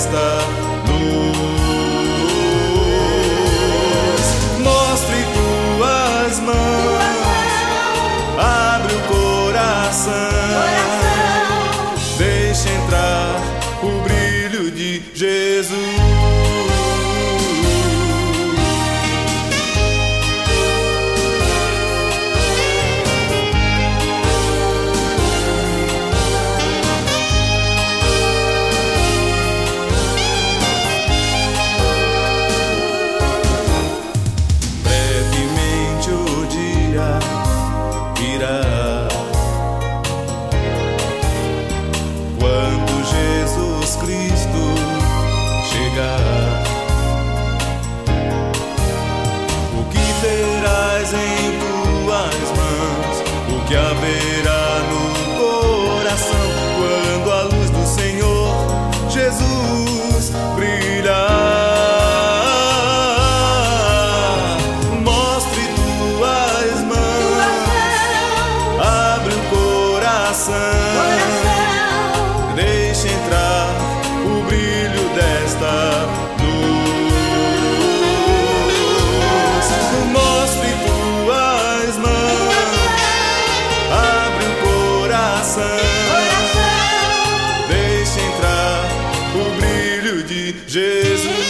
desta luz. Mostre tuas mãos, abre o coração, deixa entrar o brilho de Jesus. Quando Jesus Cristo chegar, o que terás em tuas mãos? O que haverá no coração quando a luz do Senhor Jesus brilhar? Mostre tuas mãos, abre o coração, deixa entrar o brilho desta luz. Mostre tuas mãos, abre o coração, deixa entrar o brilho de Jesus.